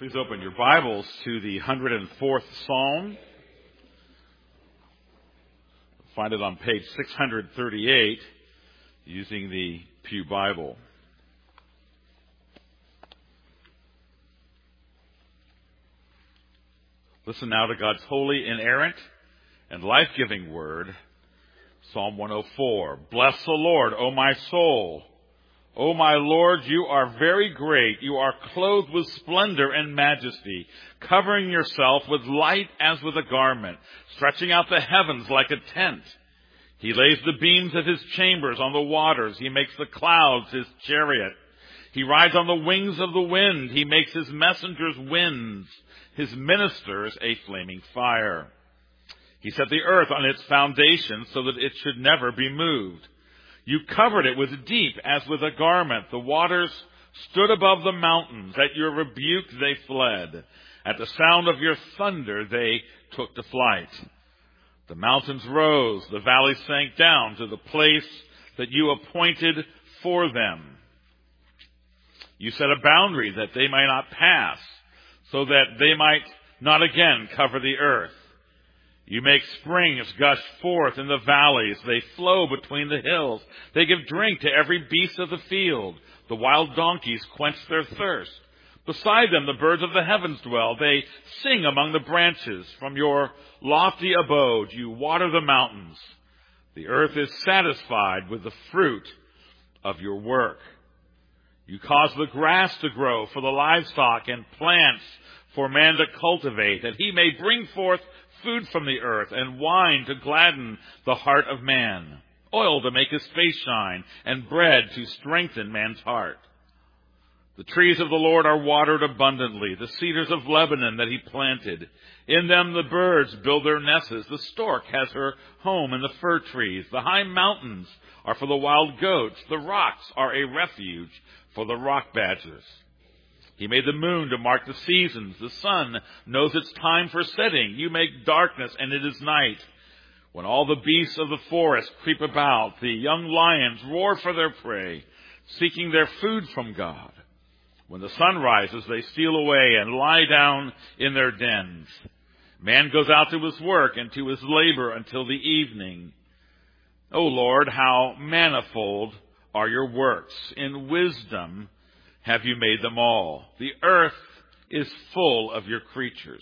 Please open your Bibles to the 104th Psalm. Find it on page 638 using the Pew Bible. Listen now to God's holy, inerrant, and life-giving word. Psalm 104. Bless the Lord, O my soul. O my Lord, you are very great. You are clothed with splendor and majesty, covering yourself with light as with a garment, stretching out the heavens like a tent. He lays the beams of his chambers on the waters. He makes the clouds his chariot. He rides on the wings of the wind. He makes his messengers winds, his ministers a flaming fire. He set the earth on its foundation so that it should never be moved. You covered it with deep as with a garment. The waters stood above the mountains. At your rebuke they fled. At the sound of your thunder they took to flight. The mountains rose. The valleys sank down to the place that you appointed for them. You set a boundary that they might not pass, so that they might not again cover the earth. You make springs gush forth in the valleys. They flow between the hills. They give drink to every beast of the field. The wild donkeys quench their thirst. Beside them the birds of the heavens dwell. They sing among the branches. From your lofty abode you water the mountains. The earth is satisfied with the fruit of your work. You cause the grass to grow for the livestock and plants for man to cultivate, that he may bring forth food from the earth and wine to gladden the heart of man, oil to make his face shine, and bread to strengthen man's heart. The trees of the Lord are watered abundantly, the cedars of Lebanon that he planted. In them the birds build their nests. The stork has her home in the fir trees. The high mountains are for the wild goats. The rocks are a refuge for the rock badgers. He made the moon to mark the seasons. The sun knows its time for setting. You make darkness, and it is night. When all the beasts of the forest creep about, the young lions roar for their prey, seeking their food from God. When the sun rises, they steal away and lie down in their dens. Man goes out to his work and to his labor until the evening. O Lord, how manifold are your works. In wisdom have you made them all. The earth is full of your creatures.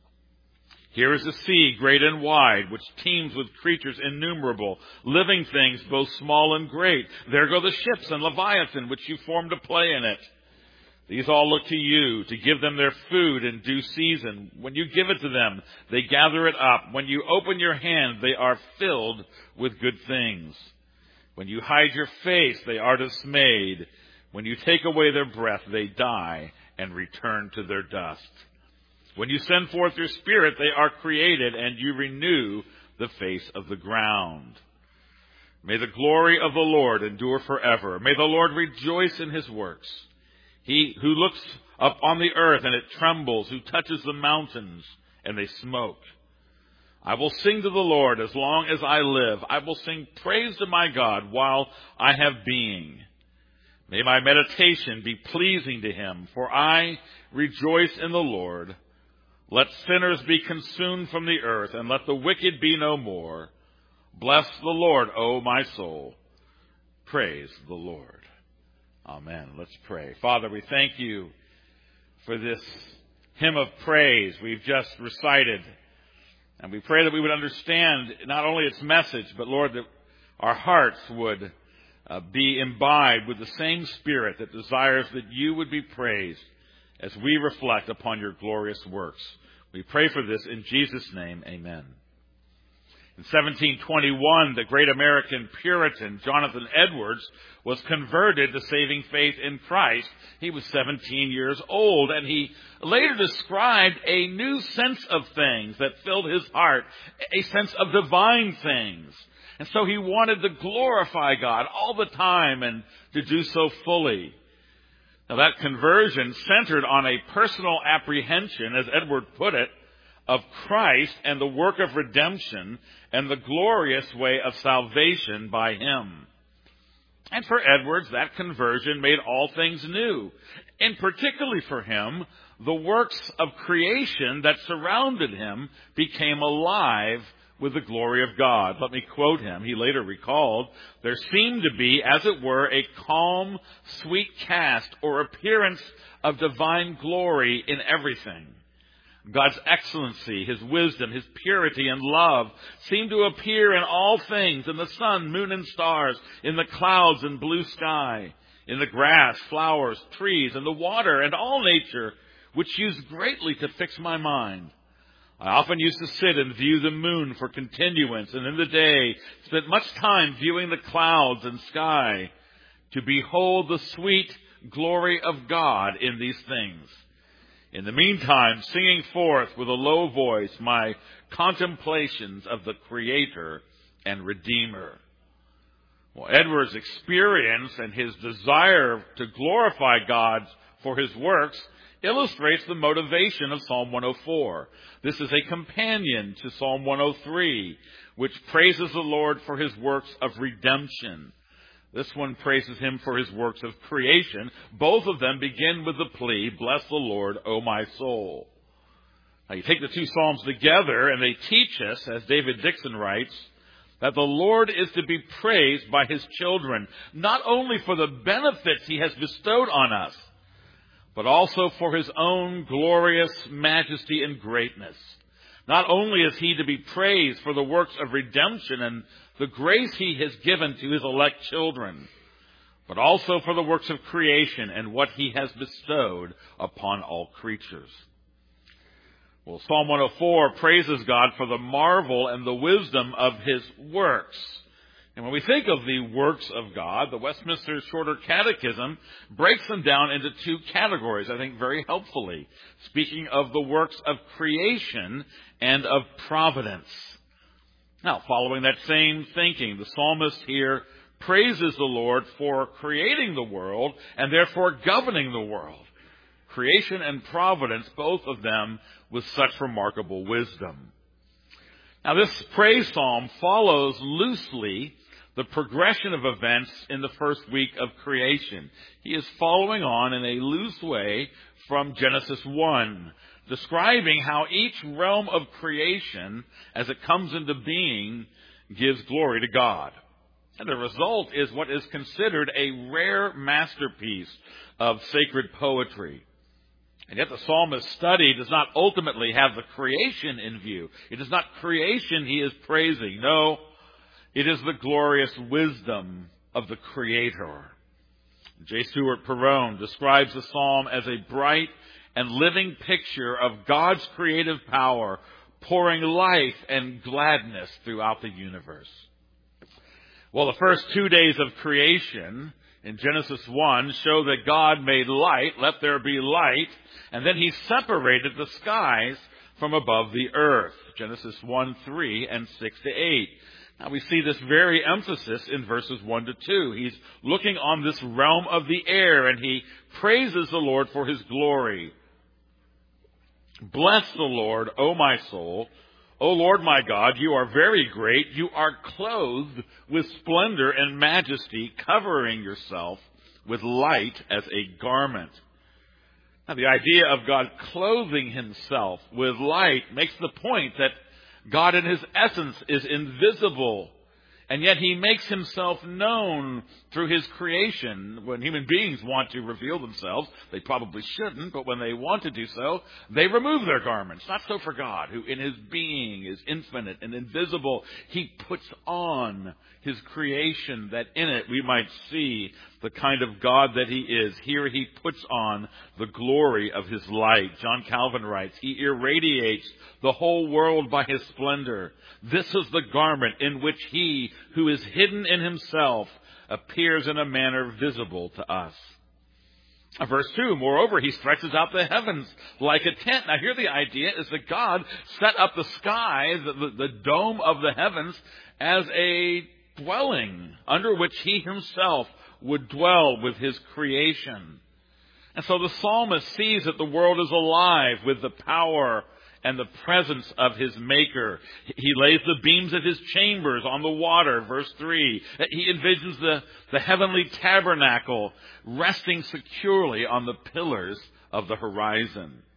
Here is the sea, great and wide, which teems with creatures innumerable, living things both small and great. There go the ships and Leviathan, which you formed to play in it. These all look to you to give them their food in due season. When you give it to them, they gather it up. When you open your hand, they are filled with good things. When you hide your face, they are dismayed. When you take away their breath, they die and return to their dust. When you send forth your spirit, they are created, and you renew the face of the ground. May the glory of the Lord endure forever. May the Lord rejoice in his works. He who looks up on the earth and it trembles, who touches the mountains and they smoke. I will sing to the Lord as long as I live. I will sing praise to my God while I have being. May my meditation be pleasing to him, for I rejoice in the Lord. Let sinners be consumed from the earth, and let the wicked be no more. Bless the Lord, O my soul. Praise the Lord. Amen. Let's pray. Father, we thank you for this hymn of praise we've just recited. And we pray that we would understand not only its message, but Lord, that our hearts would be imbibed with the same spirit that desires that you would be praised as we reflect upon your glorious works. We pray for this in Jesus' name. Amen. In 1721, the great American Puritan Jonathan Edwards was converted to saving faith in Christ. He was 17 years old, and he later described a new sense of things that filled his heart, a sense of divine things. And so he wanted to glorify God all the time and to do so fully. Now that conversion centered on a personal apprehension, as Edward put it, of Christ and the work of redemption and the glorious way of salvation by him. And for Edwards, that conversion made all things new. And particularly for him, the works of creation that surrounded him became alive with the glory of God. Let me quote him. He later recalled, "There seemed to be, as it were, a calm, sweet cast or appearance of divine glory in everything. God's excellency, his wisdom, his purity and love seemed to appear in all things, in the sun, moon, and stars, in the clouds and blue sky, in the grass, flowers, trees, and the water, and all nature, which used greatly to fix my mind. I often used to sit and view the moon for continuance, and in the day spent much time viewing the clouds and sky, to behold the sweet glory of God in these things. In the meantime, singing forth with a low voice my contemplations of the Creator and Redeemer." Well, Edwards' experience and his desire to glorify God for his works illustrates the motivation of Psalm 104. This is a companion to Psalm 103, which praises the Lord for his works of redemption. This one praises him for his works of creation. Both of them begin with the plea, "Bless the Lord, O my soul." Now you take the two Psalms together and they teach us, as David Dixon writes, that the Lord is to be praised by his children, not only for the benefits he has bestowed on us, but also for his own glorious majesty and greatness. Not only is he to be praised for the works of redemption and the grace he has given to his elect children, but also for the works of creation and what he has bestowed upon all creatures. Well, Psalm 104 praises God for the marvel and the wisdom of his works. And when we think of the works of God, the Westminster Shorter Catechism breaks them down into two categories, I think very helpfully, speaking of the works of creation and of providence. Now, following that same thinking, the psalmist here praises the Lord for creating the world and therefore governing the world. Creation and providence, both of them with such remarkable wisdom. Now, this praise psalm follows loosely the progression of events in the first week of creation. He is following on in a loose way from Genesis 1, describing how each realm of creation, as it comes into being, gives glory to God. And the result is what is considered a rare masterpiece of sacred poetry. And yet the psalmist's study does not ultimately have the creation in view. It is not creation he is praising. No, it is the glorious wisdom of the Creator. J. Stuart Perrone describes the psalm as a bright and living picture of God's creative power, pouring life and gladness throughout the universe. Well, the first 2 days of creation in Genesis 1 show that God made light, let there be light, and then he separated the skies from above the earth. Genesis 1:3 and 6-8. Now we see this very emphasis in verses 1-2. He's looking on this realm of the air and he praises the Lord for his glory. "Bless the Lord, O my soul. O Lord my God, you are very great. You are clothed with splendor and majesty, covering yourself with light as a garment." Now the idea of God clothing himself with light makes the point that God in his essence is invisible, and yet he makes himself known through his creation. When human beings want to reveal themselves, they probably shouldn't, but when they want to do so, they remove their garments. Not so for God, who in his being is infinite and invisible. He puts on his creation that in it we might see the kind of God that he is. Here he puts on the glory of his light. John Calvin writes, "He irradiates the whole world by his splendor. This is the garment in which he who is hidden in himself appears in a manner visible to us." Verse 2, "Moreover, he stretches out the heavens like a tent." Now here the idea is that God set up the sky, the dome of the heavens, as a dwelling under which he himself would dwell with his creation. And so the psalmist sees that the world is alive with the power and the presence of his maker. He lays the beams of his chambers on the water, verse 3. He envisions the heavenly tabernacle resting securely on the pillars of the horizon.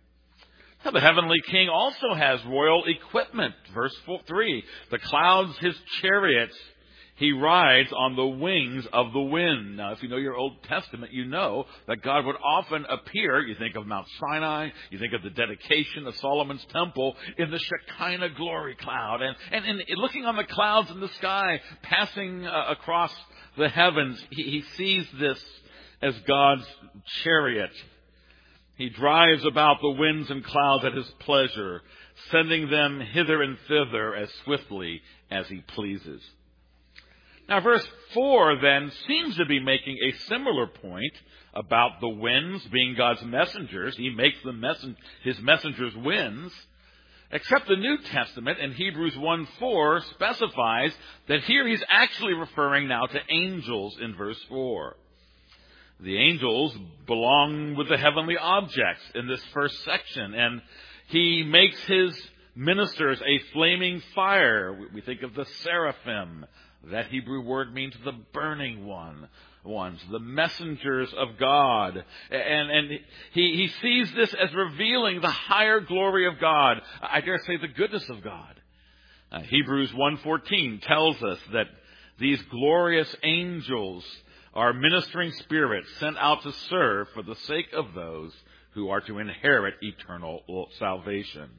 Now, the heavenly king also has royal equipment. Verse 3, the clouds, his chariots, he rides on the wings of the wind. Now, if you know your Old Testament, you know that God would often appear, you think of Mount Sinai, you think of the dedication of Solomon's temple, in the Shekinah glory cloud. And looking on the clouds in the sky, passing across the heavens, he sees this as God's chariot. He drives about the winds and clouds at his pleasure, sending them hither and thither as swiftly as he pleases. Now, verse 4 then seems to be making a similar point about the winds being God's messengers. He makes his messengers winds. Except the New Testament in Hebrews 1:4 specifies that here he's actually referring now to angels in verse 4. The angels belong with the heavenly objects in this first section, and he makes his ministers a flaming fire. We think of the seraphim. That Hebrew word means the burning ones, the messengers of God. And he sees this as revealing the higher glory of God. I dare say the goodness of God. Hebrews 1:14 tells us that these glorious angels are ministering spirits sent out to serve for the sake of those who are to inherit eternal salvation.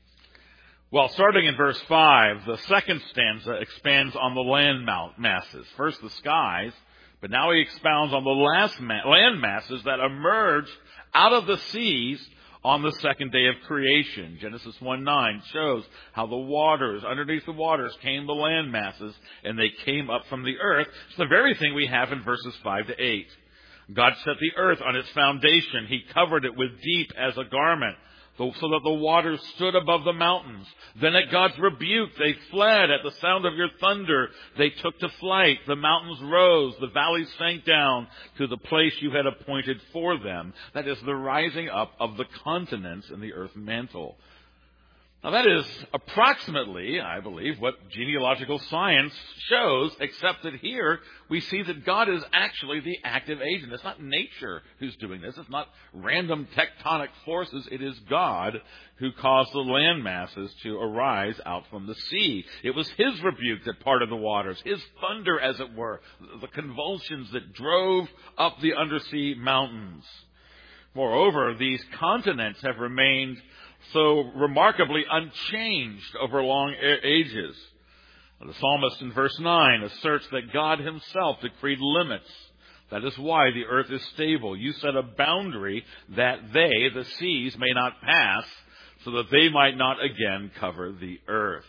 Well, starting in verse 5, the second stanza expands on the land masses. First the skies, but now he expounds on the land masses that emerge out of the seas on the second day of creation. Genesis 1:9 shows how underneath the waters came the land masses, and they came up from the earth. It's the very thing we have in verses 5 to 8. God set the earth on its foundation. He covered it with deep as a garment, so that the waters stood above the mountains. Then at God's rebuke, they fled. At the sound of your thunder, they took to flight. The mountains rose. The valleys sank down to the place you had appointed for them. That is the rising up of the continents in the earth mantle. Now that is approximately, I believe, what genealogical science shows, except that here we see that God is actually the active agent. It's not nature who's doing this. It's not random tectonic forces. It is God who caused the land masses to arise out from the sea. It was his rebuke that parted the waters, his thunder, as it were, the convulsions that drove up the undersea mountains. Moreover, these continents have remained so remarkably unchanged over long ages. The psalmist in verse 9 asserts that God himself decreed limits. That is why the earth is stable. You set a boundary that they, the seas, may not pass, so that they might not again cover the earth.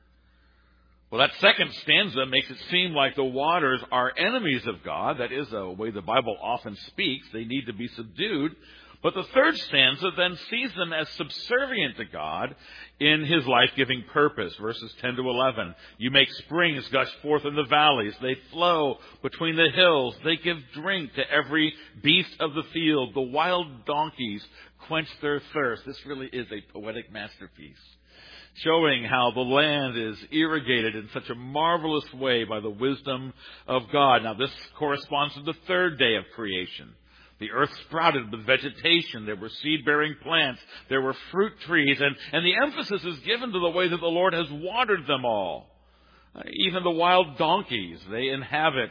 Well, that second stanza makes it seem like the waters are enemies of God. That is a way the Bible often speaks. They need to be subdued. But the third stanza then sees them as subservient to God in his life-giving purpose. Verses 10 to 11. You make springs gush forth in the valleys. They flow between the hills. They give drink to every beast of the field. The wild donkeys quench their thirst. This really is a poetic masterpiece, showing how the land is irrigated in such a marvelous way by the wisdom of God. Now, this corresponds to the third day of creation. The earth sprouted with vegetation. There were seed-bearing plants. There were fruit trees. And the emphasis is given to the way that the Lord has watered them all. Even the wild donkeys, they inhabit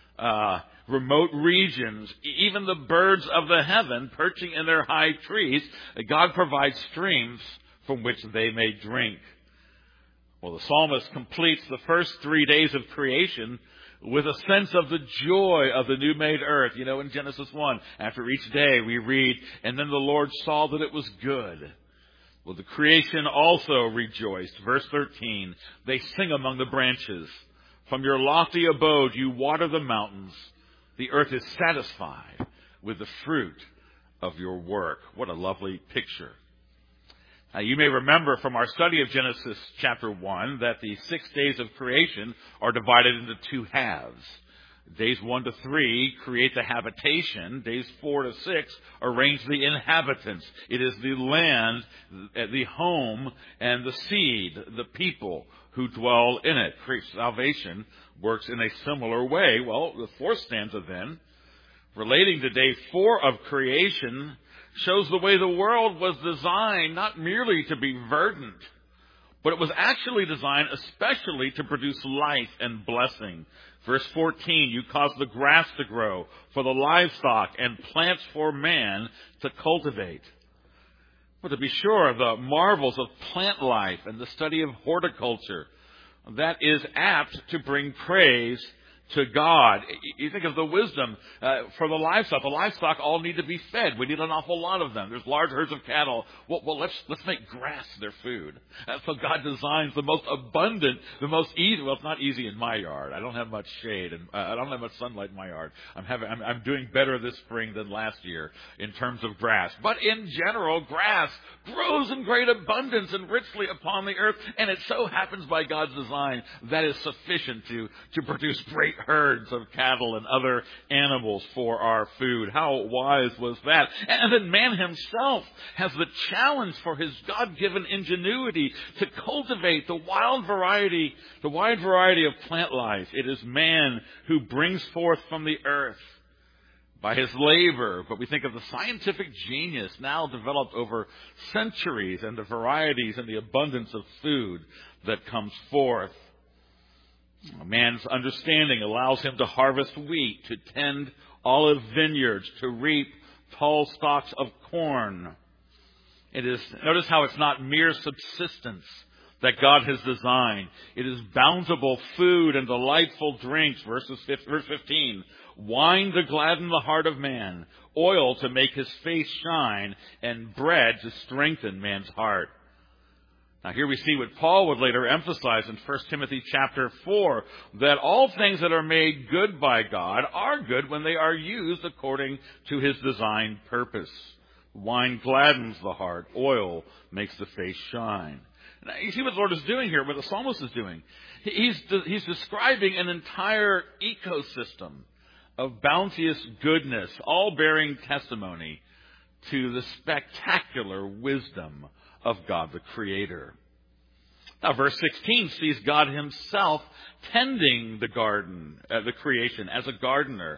remote regions. Even the birds of the heaven, perching in their high trees, God provides streams from which they may drink. Well, the psalmist completes the first 3 days of creation with a sense of the joy of the new made earth. You know, in Genesis 1, after each day we read, and then the Lord saw that it was good. Well, the creation also rejoiced. Verse 13, they sing among the branches. From your lofty abode you water the mountains. The earth is satisfied with the fruit of your work. What a lovely picture. Now, you may remember from our study of Genesis chapter 1 that the 6 days of creation are divided into two halves. Days 1 to 3 create the habitation. Days 4 to 6 arrange the inhabitants. It is the land, the home, and the seed, the people who dwell in it. Salvation works in a similar way. Well, the fourth stanza then, relating to day 4 of creation, shows the way the world was designed not merely to be verdant, but it was actually designed especially to produce life and blessing. Verse 14, you cause the grass to grow for the livestock and plants for man to cultivate. But to be sure, the marvels of plant life and the study of horticulture, that is apt to bring praise to God. You think of the wisdom for the livestock. The livestock all need to be fed. We need an awful lot of them. There's large herds of cattle. Well, let's make grass their food. So God designs the most abundant, the most easy. Well, it's not easy in my yard. I don't have much shade, and I don't have much sunlight in my yard. I'm doing better this spring than last year in terms of grass. But in general, grass grows in great abundance and richly upon the earth, and it so happens by God's design that is sufficient to produce great herds of cattle and other animals for our food. How wise was that? And then man himself has the challenge for his God-given ingenuity to cultivate the wide variety of plant life. It is man who brings forth from the earth by his labor, but we think of the scientific genius now developed over centuries and the varieties and the abundance of food that comes forth. A man's understanding allows him to harvest wheat, to tend olive vineyards, to reap tall stalks of corn. Notice how it's not mere subsistence that God has designed. It is bountiful food and delightful drinks. Verse 15. Wine to gladden the heart of man, oil to make his face shine, and bread to strengthen man's heart. Now here we see what Paul would later emphasize in 1 Timothy chapter 4, that all things that are made good by God are good when they are used according to his designed purpose. Wine gladdens the heart, oil makes the face shine. Now, you see what the Lord is doing here, what the psalmist is doing. He's describing an entire ecosystem of bounteous goodness, all bearing testimony to the spectacular wisdom of God the Creator. Now, verse 16 sees God himself tending the garden, the creation, as a gardener.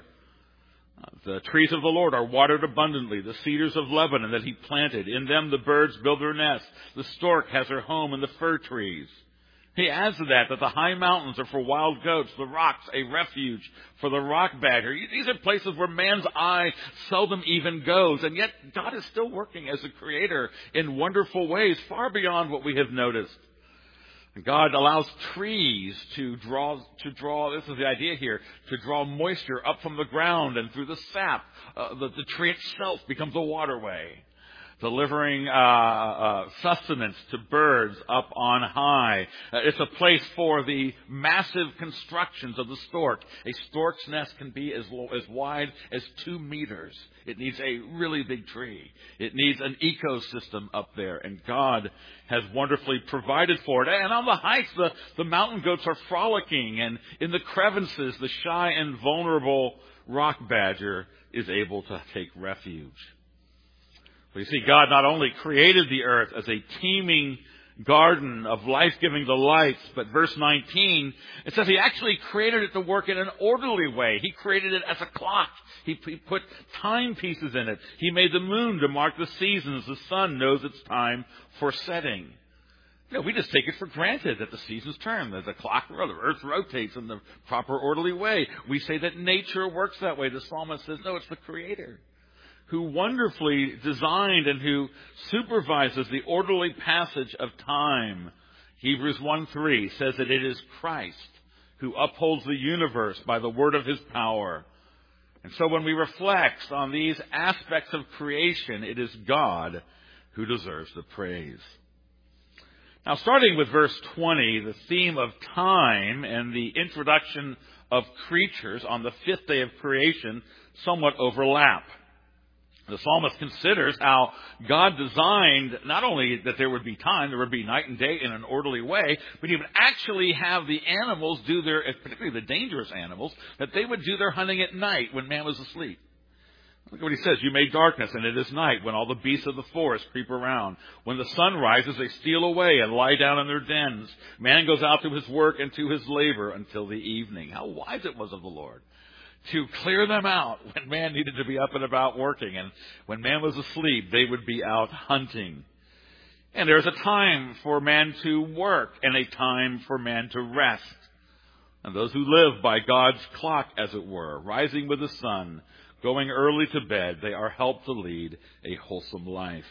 The trees of the Lord are watered abundantly, the cedars of Lebanon that he planted. In them the birds build their nests. The stork has her home in the fir trees. He adds to that the high mountains are for wild goats, the rocks a refuge for the rock badger. These are places where man's eye seldom even goes, and yet God is still working as a creator in wonderful ways, far beyond what we have noticed. God allows trees to draw, this is the idea here, to draw moisture up from the ground and through the sap. The tree itself becomes a waterway, delivering sustenance to birds up on high. It's a place for the massive constructions of the stork. A stork's nest can be as wide as 2 meters. It needs a really big tree. It needs an ecosystem up there, and God has wonderfully provided for it. And on the heights, the mountain goats are frolicking, and in the crevices, the shy and vulnerable rock badger is able to take refuge. Well, you see, God not only created the earth as a teeming garden of life-giving delights, but verse 19, it says he actually created it to work in an orderly way. He created it as a clock. He put timepieces in it. He made the moon to mark the seasons. The sun knows its time for setting. We just take it for granted that the seasons turn. There's a clock, the earth rotates in the proper orderly way. We say that nature works that way. The psalmist says, no, it's the Creator who wonderfully designed and who supervises the orderly passage of time. Hebrews 1:3 says that it is Christ who upholds the universe by the word of his power. And so when we reflect on these aspects of creation, it is God who deserves the praise. Now, starting with verse 20, the theme of time and the introduction of creatures on the 5th day of creation somewhat overlap. The psalmist considers how God designed not only that there would be time, there would be night and day in an orderly way, but he would actually have the animals do their, particularly the dangerous animals, that they would do their hunting at night when man was asleep. Look at what he says. You made darkness, and it is night, when all the beasts of the forest creep around. When the sun rises, they steal away and lie down in their dens. Man goes out to his work and to his labor until the evening. How wise it was of the Lord to clear them out when man needed to be up and about working. And when man was asleep, they would be out hunting. And there's a time for man to work and a time for man to rest. And those who live by God's clock, as it were, rising with the sun, going early to bed, they are helped to lead a wholesome life.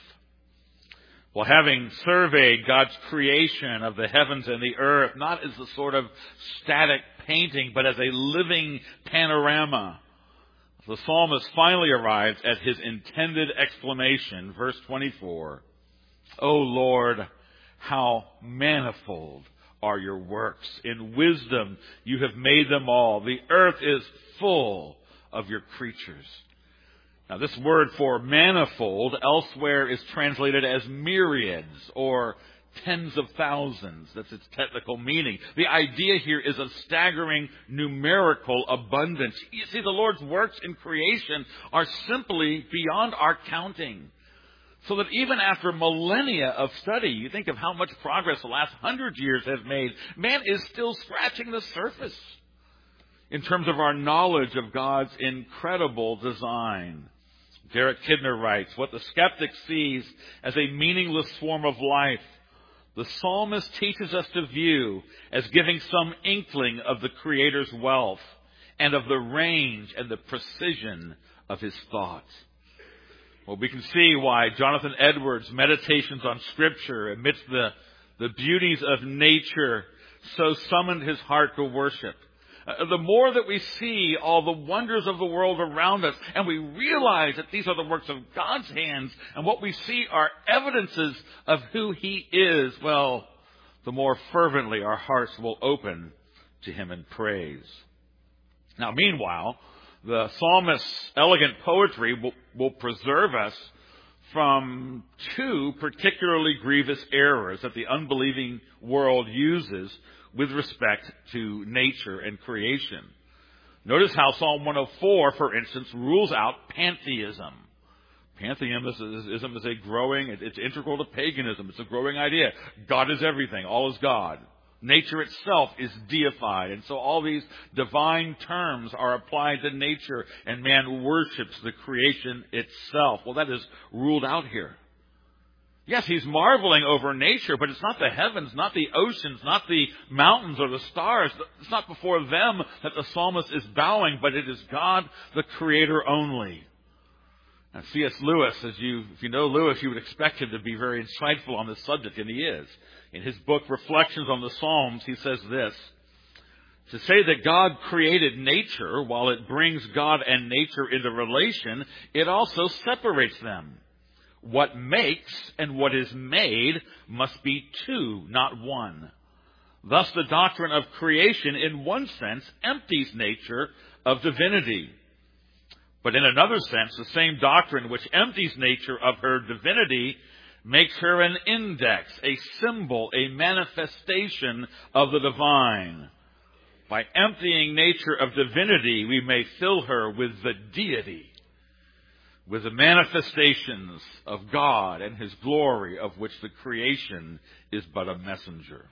Well, having surveyed God's creation of the heavens and the earth, not as a sort of static painting, but as a living panorama, the psalmist finally arrives at his intended exclamation, verse 24. O Lord, how manifold are your works. In wisdom you have made them all. The earth is full of your creatures. Now, this word for manifold elsewhere is translated as myriads or tens of thousands. That's its technical meaning. The idea here is a staggering numerical abundance. You see, the Lord's works in creation are simply beyond our counting. So that even after millennia of study, you think of how much progress the last 100 years has made, man is still scratching the surface in terms of our knowledge of God's incredible design. Derek Kidner writes, what the skeptic sees as a meaningless form of life, the psalmist teaches us to view as giving some inkling of the Creator's wealth and of the range and the precision of his thought. Well, we can see why Jonathan Edwards' meditations on Scripture amidst the beauties of nature so summoned his heart to worship. The more that we see all the wonders of the world around us, and we realize that these are the works of God's hands, and what we see are evidences of who He is, well, the more fervently our hearts will open to Him in praise. Now, meanwhile, the psalmist's elegant poetry will preserve us from two particularly grievous errors that the unbelieving world uses with respect to nature and creation. Notice how Psalm 104, for instance, rules out pantheism. Pantheism is a growing, it's integral to paganism. It's a growing idea. God is everything. All is God. Nature itself is deified. And so all these divine terms are applied to nature, and man worships the creation itself. Well, that is ruled out here. Yes, he's marveling over nature, but it's not the heavens, not the oceans, not the mountains or the stars. It's not before them that the psalmist is bowing, but it is God, the Creator only. Now, C.S. Lewis, if you know Lewis, you would expect him to be very insightful on this subject, and he is. In his book, Reflections on the Psalms, he says this: to say that God created nature, while it brings God and nature into relation, it also separates them. What makes and what is made must be two, not one. Thus, the doctrine of creation, in one sense, empties nature of divinity. But in another sense, the same doctrine which empties nature of her divinity makes her an index, a symbol, a manifestation of the divine. By emptying nature of divinity, we may fill her with the deity, with the manifestations of God and His glory, of which the creation is but a messenger.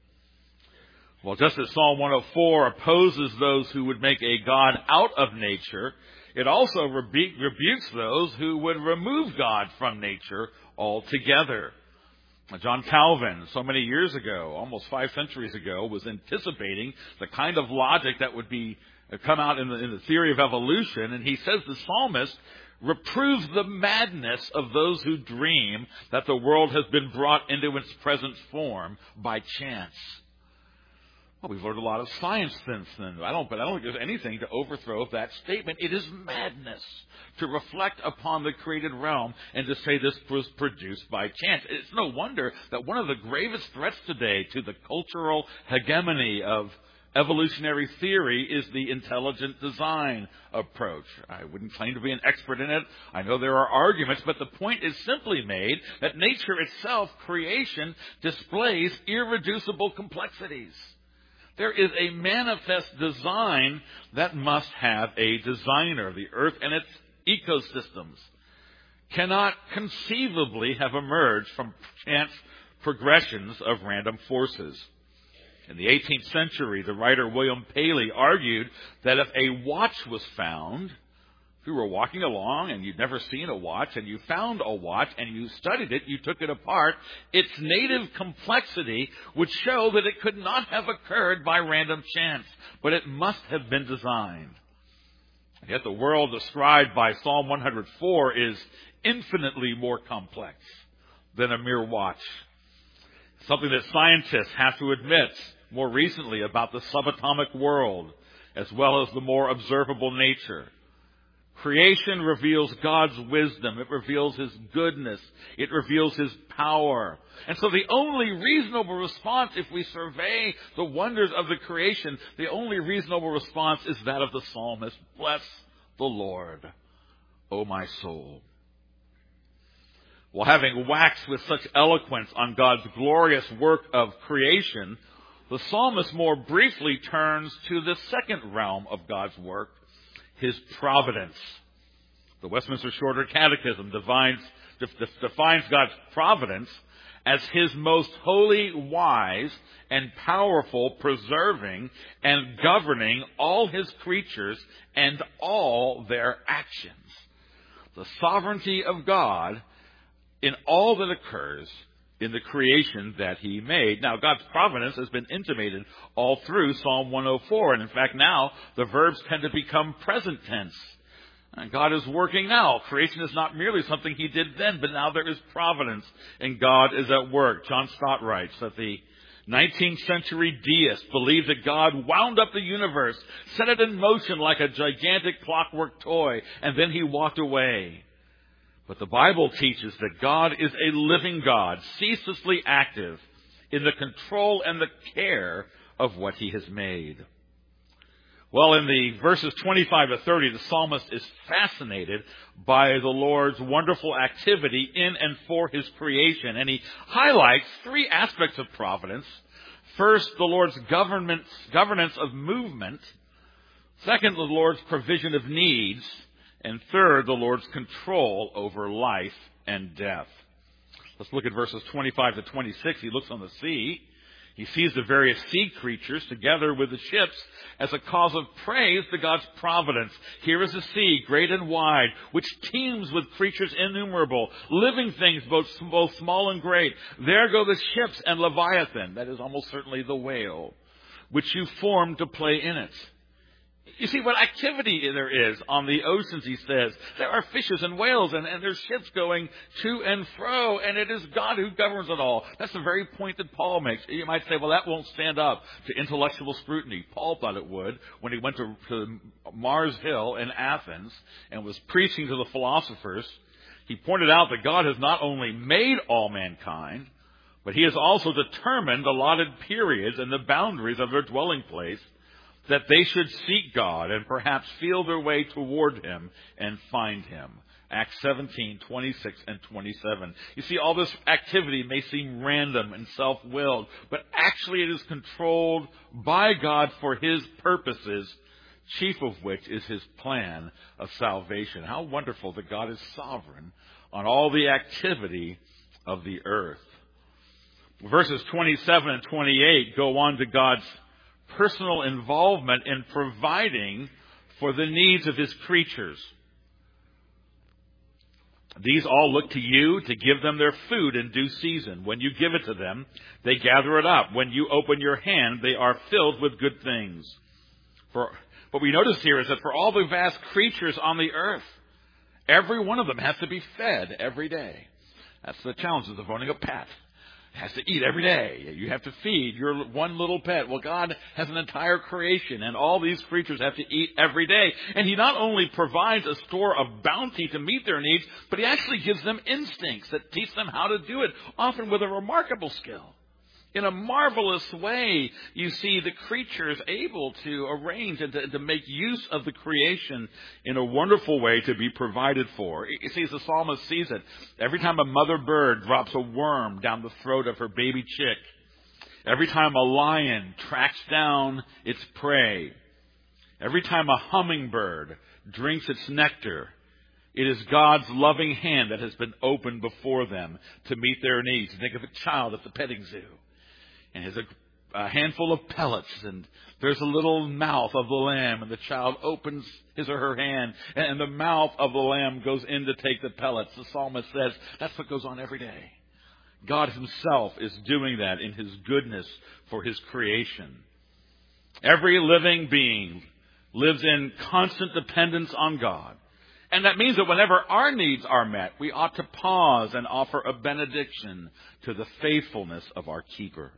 Well, just as Psalm 104 opposes those who would make a God out of nature, it also rebukes those who would remove God from nature altogether. John Calvin, so many years ago, almost 5 centuries ago, was anticipating the kind of logic that would come out in the theory of evolution, and he says the psalmist reproves the madness of those who dream that the world has been brought into its present form by chance. Well, we've learned a lot of science since then. I don't think there's anything to overthrow that statement. It is madness to reflect upon the created realm and to say this was produced by chance. It's no wonder that one of the gravest threats today to the cultural hegemony of evolutionary theory is the intelligent design approach. I wouldn't claim to be an expert in it. I know there are arguments, but the point is simply made that nature itself, creation, displays irreducible complexities. There is a manifest design that must have a designer. The earth and its ecosystems cannot conceivably have emerged from chance progressions of random forces. In the 18th century, the writer William Paley argued that if a watch was found, if you were walking along and you'd never seen a watch and you found a watch and you studied it, you took it apart, its native complexity would show that it could not have occurred by random chance, but it must have been designed. Yet the world described by Psalm 104 is infinitely more complex than a mere watch. Something that scientists have to admit more recently about the subatomic world, as well as the more observable nature. Creation reveals God's wisdom. It reveals His goodness. It reveals His power. And so the only reasonable response, if we survey the wonders of the creation, the only reasonable response is that of the psalmist. Bless the Lord, O my soul. Well, having waxed with such eloquence on God's glorious work of creation, the psalmist more briefly turns to the second realm of God's work, His providence. The Westminster Shorter Catechism defines God's providence as His most holy, wise, and powerful preserving and governing all His creatures and all their actions. The sovereignty of God in all that occurs in the creation that He made. Now, God's providence has been intimated all through Psalm 104. And in fact, now the verbs tend to become present tense. And God is working now. Creation is not merely something He did then, but now there is providence and God is at work. John Stott writes that the 19th century deist believed that God wound up the universe, set it in motion like a gigantic clockwork toy, and then He walked away. But the Bible teaches that God is a living God, ceaselessly active in the control and the care of what He has made. Well, in the verses 25 to 30, the psalmist is fascinated by the Lord's wonderful activity in and for His creation. And he highlights three aspects of providence. First, the Lord's governance of movement. Second, the Lord's provision of needs. And third, the Lord's control over life and death. Let's look at verses 25 to 26. He looks on the sea. He sees the various sea creatures together with the ships as a cause of praise to God's providence. Here is the sea, great and wide, which teems with creatures innumerable, living things both small and great. There go the ships and Leviathan, that is almost certainly the whale, which you formed to play in it. You see what activity there is on the oceans, he says. There are fishes and whales and there's ships going to and fro, and it is God who governs it all. That's the very point that Paul makes. You might say, well, that won't stand up to intellectual scrutiny. Paul thought it would when he went to Mars Hill in Athens and was preaching to the philosophers. He pointed out that God has not only made all mankind, but He has also determined allotted periods and the boundaries of their dwelling place, that they should seek God and perhaps feel their way toward Him and find Him. Acts 17, 26 and 27. You see, all this activity may seem random and self-willed, but actually it is controlled by God for His purposes, chief of which is His plan of salvation. How wonderful that God is sovereign on all the activity of the earth. Verses 27 and 28 go on to God's personal involvement in providing for the needs of His creatures. These all look to you to give them their food in due season. When you give it to them, they gather it up. When you open your hand, they are filled with good things. For what we notice here is that for all the vast creatures on the earth, every one of them has to be fed every day. That's the challenges of owning a pet. Has to eat every day. You have to feed your one little pet. Well, God has an entire creation, and all these creatures have to eat every day. And He not only provides a store of bounty to meet their needs, but He actually gives them instincts that teach them how to do it, often with a remarkable skill. In a marvelous way, you see the creatures able to arrange and to make use of the creation in a wonderful way to be provided for. You see, as the psalmist sees it, every time a mother bird drops a worm down the throat of her baby chick, every time a lion tracks down its prey, every time a hummingbird drinks its nectar, it is God's loving hand that has been opened before them to meet their needs. Think of a child at the petting zoo. And has a a handful of pellets, and there's a little mouth of the lamb, and the child opens his or her hand, and the mouth of the lamb goes in to take the pellets. The psalmist says that's what goes on every day. God himself is doing that in his goodness for his creation. Every living being lives in constant dependence on God. And that means that whenever our needs are met, we ought to pause and offer a benediction to the faithfulness of our keeper.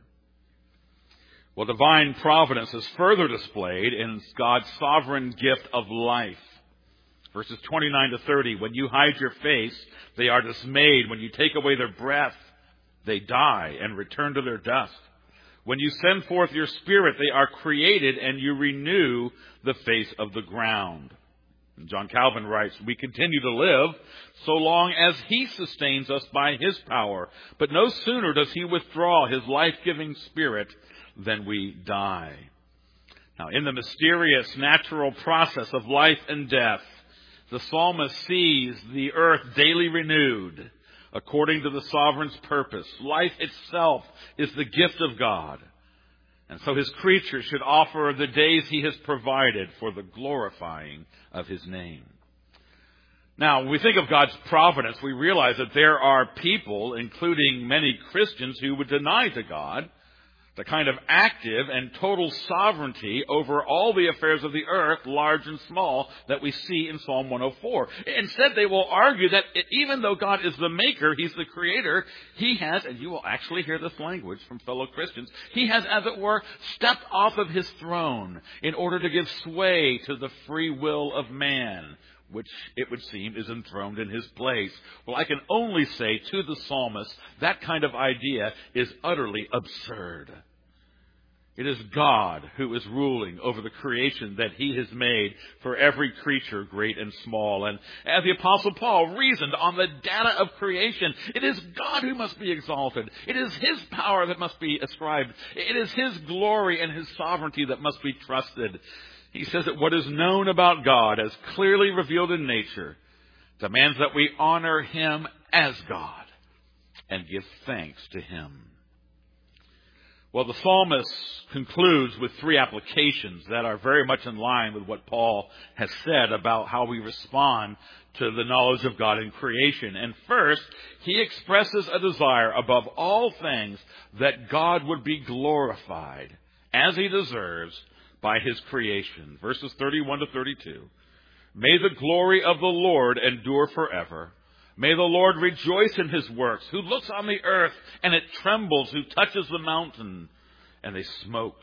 Well, divine providence is further displayed in God's sovereign gift of life. Verses 29 to 30, when you hide your face, they are dismayed. When you take away their breath, they die and return to their dust. When you send forth your spirit, they are created, and you renew the face of the ground. And John Calvin writes, we continue to live so long as he sustains us by his power. But no sooner does he withdraw his life-giving spirit than we die. Now, in the mysterious natural process of life and death, the psalmist sees the earth daily renewed according to the sovereign's purpose. Life itself is the gift of God. And so his creatures should offer the days he has provided for the glorifying of his name. Now, when we think of God's providence, we realize that there are people, including many Christians, who would deny to God the kind of active and total sovereignty over all the affairs of the earth, large and small, that we see in Psalm 104. Instead, they will argue that even though God is the maker, he's the creator, he has, and you will actually hear this language from fellow Christians, he has, as it were, stepped off of his throne in order to give sway to the free will of man, which it would seem is enthroned in his place. Well, I can only say to the psalmist, that kind of idea is utterly absurd. It is God who is ruling over the creation that he has made for every creature, great and small. And as the Apostle Paul reasoned on the data of creation, it is God who must be exalted. It is his power that must be ascribed. It is his glory and his sovereignty that must be trusted. He says that what is known about God, as clearly revealed in nature, demands that we honor him as God and give thanks to him. Well, the psalmist concludes with three applications that are very much in line with what Paul has said about how we respond to the knowledge of God in creation. And first, he expresses a desire above all things that God would be glorified, as he deserves, by his creation. Verses 31 to 32. May the glory of the Lord endure forever. May the Lord rejoice in his works, who looks on the earth and it trembles, who touches the mountain and they smoke.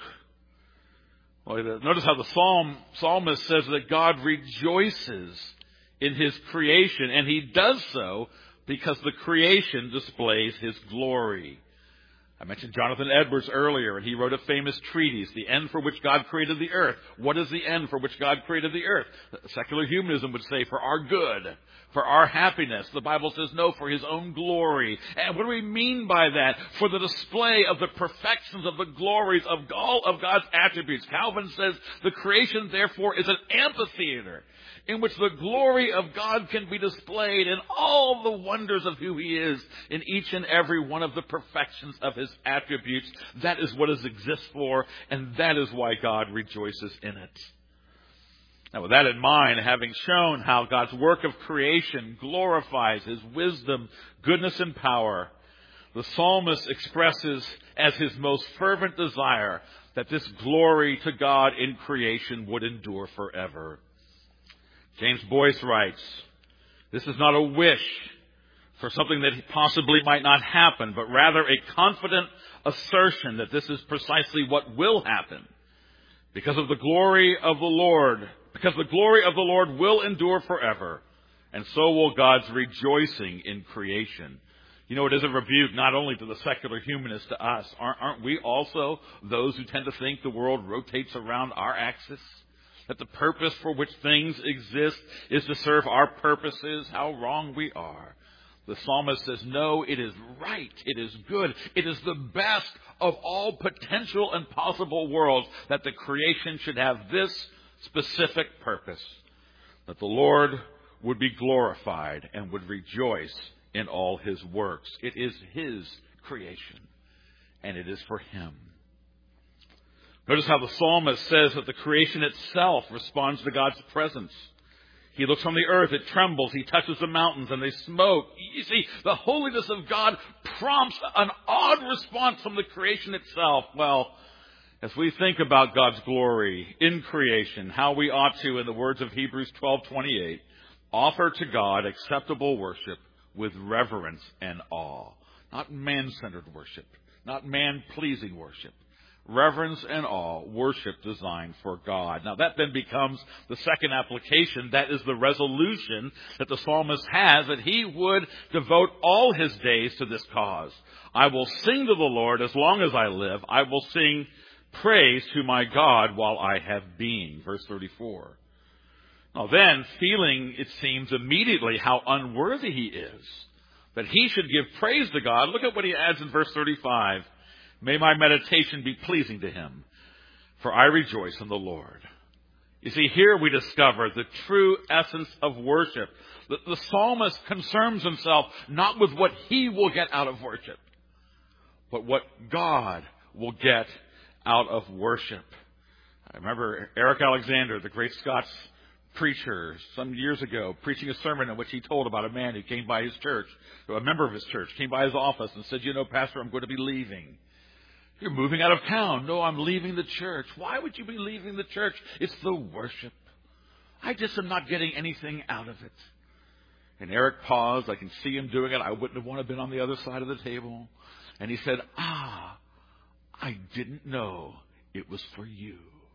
Well, notice how the psalmist says that God rejoices in his creation, and he does so because the creation displays his glory. I mentioned Jonathan Edwards earlier, and he wrote a famous treatise, The End for Which God Created the Earth. What is the end for which God created the earth? Secular humanism would say for our good, for our happiness. The Bible says no, for his own glory. And what do we mean by that? For the display of the perfections of the glories of all of God's attributes. Calvin says the creation, therefore, is an amphitheater in which the glory of God can be displayed in all the wonders of who he is in each and every one of the perfections of his attributes. That is what it exists for, and that is why God rejoices in it. Now, with that in mind, having shown how God's work of creation glorifies his wisdom, goodness, and power, the psalmist expresses as his most fervent desire that this glory to God in creation would endure forever. James Boyce writes, this is not a wish for something that possibly might not happen, but rather a confident assertion that this is precisely what will happen. Because the glory of the Lord will endure forever, and so will God's rejoicing in creation. You know, it is a rebuke not only to the secular humanist, to us. Aren't we also those who tend to think the world rotates around our axis? That the purpose for which things exist is to serve our purposes? How wrong we are. The psalmist says, no, it is right. It is good. It is the best of all potential and possible worlds that the creation should have this specific purpose, that the Lord would be glorified and would rejoice in all his works. It is his creation, and it is for him. Notice how the psalmist says that the creation itself responds to God's presence. He looks on the earth, it trembles. He touches the mountains, and they smoke. You see, the holiness of God prompts an odd response from the creation itself. Well, as we think about God's glory in creation, how we ought to, in the words of Hebrews 12:28, offer to God acceptable worship with reverence and awe. Not man-centered worship, not man-pleasing worship. Reverence and awe, worship designed for God. Now that then becomes the second application. That is the resolution that the psalmist has, that he would devote all his days to this cause. I will sing to the Lord as long as I live. I will sing praise to my God while I have being. Verse 34. Now then, feeling, it seems, immediately how unworthy he is, that he should give praise to God. Look at what he adds in verse 35. May my meditation be pleasing to him, for I rejoice in the Lord. You see, here we discover the true essence of worship. The psalmist concerns himself not with what he will get out of worship, but what God will get out of worship. I remember Eric Alexander, the great Scots preacher, some years ago, preaching a sermon in which he told about a man who came by his church, a member of his church, came by his office and said, Pastor, I'm going to be leaving. You're moving out of town. No, I'm leaving the church. Why would you be leaving the church? It's the worship. I just am not getting anything out of it. And Eric paused. I can see him doing it. I wouldn't have wanted to have been on the other side of the table. And he said, I didn't know it was for you.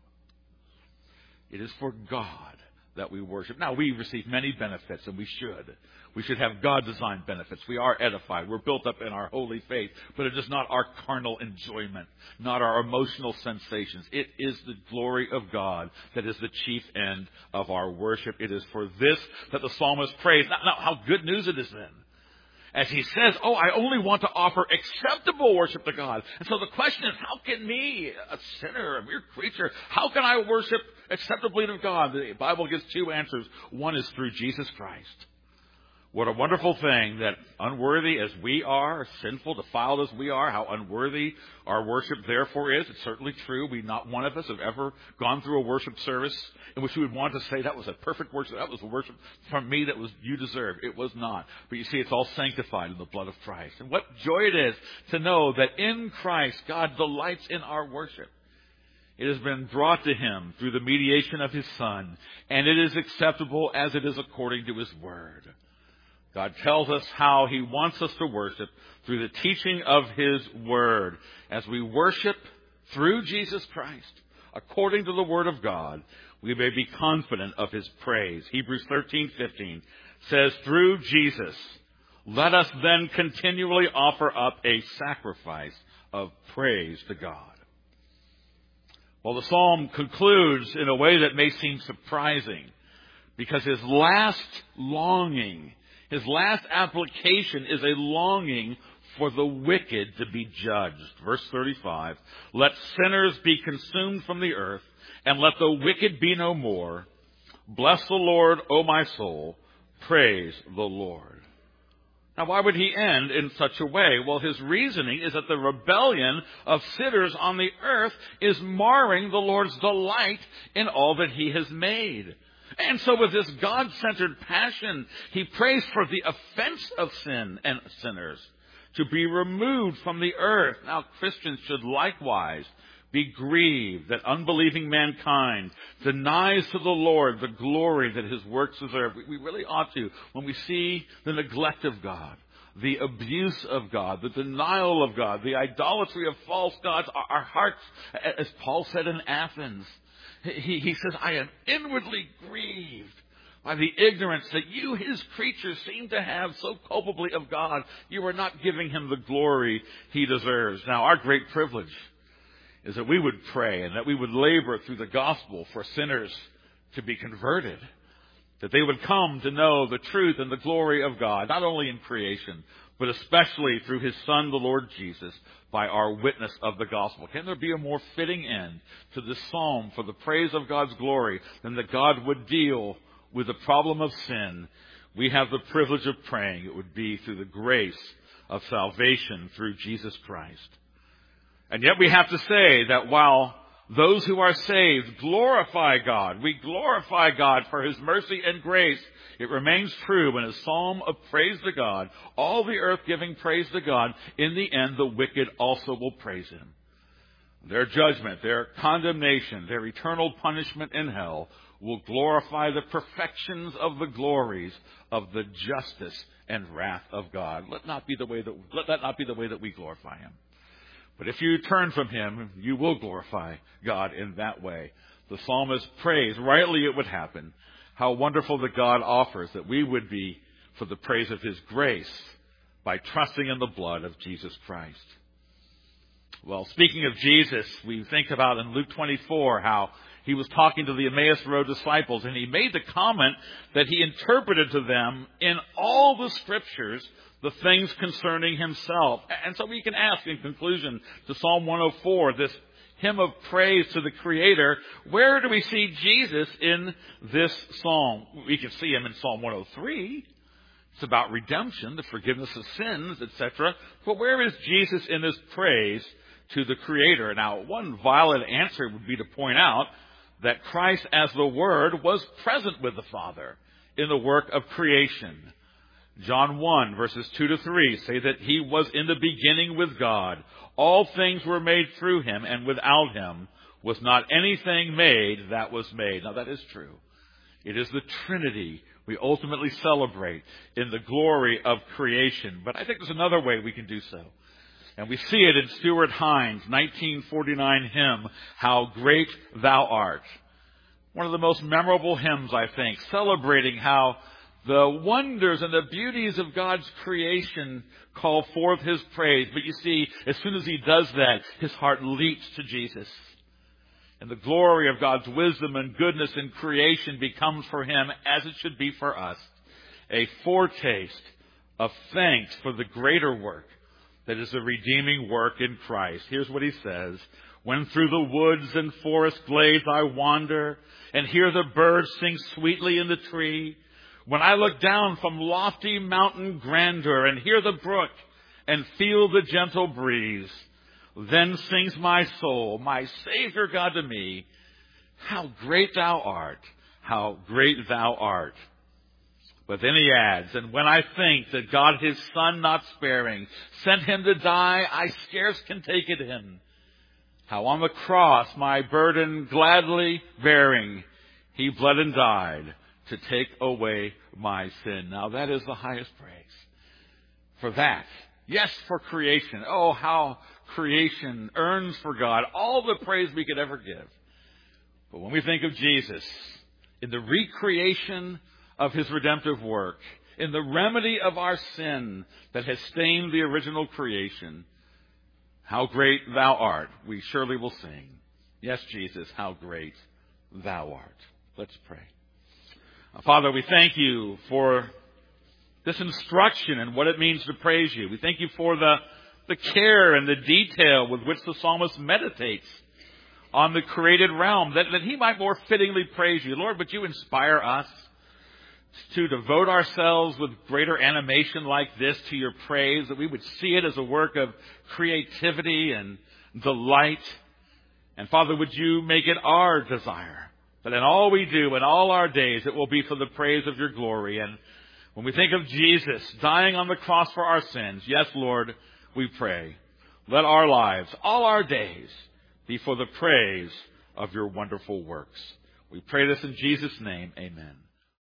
It is for God that we worship. Now, we receive many benefits, and we should. We should have God-designed benefits. We are edified. We're built up in our holy faith. But it is not our carnal enjoyment, not our emotional sensations. It is the glory of God that is the chief end of our worship. It is for this that the psalmist prays. Now, how good news it is then. As he says, I only want to offer acceptable worship to God. And so the question is, how can me, a sinner, a mere creature, how can I worship acceptably to God? The Bible gives two answers. One is through Jesus Christ. What a wonderful thing that unworthy as we are, sinful, defiled as we are, how unworthy our worship therefore is. It's certainly true. Not one of us have ever gone through a worship service in which we would want to say that was a perfect worship. That was a worship from me that was you deserved. It was not. But you see, it's all sanctified in the blood of Christ. And what joy it is to know that in Christ, God delights in our worship. It has been brought to him through the mediation of his Son, and it is acceptable as it is according to his word. God tells us how he wants us to worship through the teaching of his word. As we worship through Jesus Christ, according to the word of God, we may be confident of his praise. Hebrews 13:15 says, through Jesus, let us then continually offer up a sacrifice of praise to God. Well, the psalm concludes in a way that may seem surprising, because his last longing, his last application is a longing for the wicked to be judged. Verse 35, let sinners be consumed from the earth, and let the wicked be no more. Bless the Lord, O my soul. Praise the Lord. Now, why would he end in such a way? Well, his reasoning is that the rebellion of sinners on the earth is marring the Lord's delight in all that he has made. And so with this God-centered passion, he prays for the offense of sin and sinners to be removed from the earth. Now, Christians should likewise be grieved that unbelieving mankind denies to the Lord the glory that his works deserve. We really ought to, when we see the neglect of God, the abuse of God, the denial of God, the idolatry of false gods, our hearts, as Paul said in Athens, he says, I am inwardly grieved by the ignorance that you, his creatures, seem to have so culpably of God. You are not giving him the glory he deserves. Now, our great privilege is that we would pray and that we would labor through the gospel for sinners to be converted, that they would come to know the truth and the glory of God, not only in creation, but especially through his Son, the Lord Jesus, by our witness of the gospel. Can there be a more fitting end to this psalm for the praise of God's glory than that God would deal with the problem of sin? We have the privilege of praying it would be through the grace of salvation through Jesus Christ. And yet we have to say that while those who are saved glorify God. We glorify God for his mercy and grace. It remains true in a psalm of praise to God, all the earth giving praise to God. In the end, the wicked also will praise him. Their judgment, their condemnation, their eternal punishment in hell will glorify the perfections of the glories of the justice and wrath of God. Let that not be the way that we glorify him. But if you turn from him, you will glorify God in that way. The psalmist prays, rightly it would happen, how wonderful that God offers that we would be for the praise of his grace by trusting in the blood of Jesus Christ. Well, speaking of Jesus, we think about in Luke 24 how he was talking to the Emmaus Road disciples, and he made the comment that he interpreted to them in all the scriptures the things concerning himself. And so we can ask in conclusion to Psalm 104, this hymn of praise to the Creator, where do we see Jesus in this psalm? We can see him in Psalm 103. It's about redemption, the forgiveness of sins, etc. But where is Jesus in this praise to the Creator? Now, one valid answer would be to point out that Christ as the Word was present with the Father in the work of creation. John 1, verses 2 to 3 say that he was in the beginning with God. All things were made through him, and without him was not anything made that was made. Now, that is true. It is the Trinity we ultimately celebrate in the glory of creation. But I think there's another way we can do so. And we see it in Stuart Hines' 1949 hymn, How Great Thou Art. One of the most memorable hymns, I think, celebrating how the wonders and the beauties of God's creation call forth his praise. But you see, as soon as he does that, his heart leaps to Jesus. And the glory of God's wisdom and goodness in creation becomes for him, as it should be for us, a foretaste of thanks for the greater work that is the redeeming work in Christ. Here's what he says. When through the woods and forest glades I wander and hear the birds sing sweetly in the tree, when I look down from lofty mountain grandeur and hear the brook and feel the gentle breeze, then sings my soul, my Savior God to me, how great thou art, how great thou art. But then he adds, and when I think that God his Son not sparing sent him to die, I scarce can take it in. How on the cross my burden gladly bearing, he bled and died to take away my sin. Now that is the highest praise. For that, yes, for creation. Oh, how creation earns for God all the praise we could ever give. But when we think of Jesus, in the recreation of his redemptive work, in the remedy of our sin that has stained the original creation, how great thou art, we surely will sing. Yes, Jesus, how great thou art. Let's pray. Father, we thank you for this instruction and what it means to praise you. We thank you for the care and the detail with which the psalmist meditates on the created realm, that he might more fittingly praise you. Lord, would you inspire us to devote ourselves with greater animation like this to your praise, that we would see it as a work of creativity and delight. And Father, would you make it our desire that in all we do, in all our days, it will be for the praise of your glory. And when we think of Jesus dying on the cross for our sins, yes, Lord, we pray, let our lives, all our days, be for the praise of your wonderful works. We pray this in Jesus' name. Amen.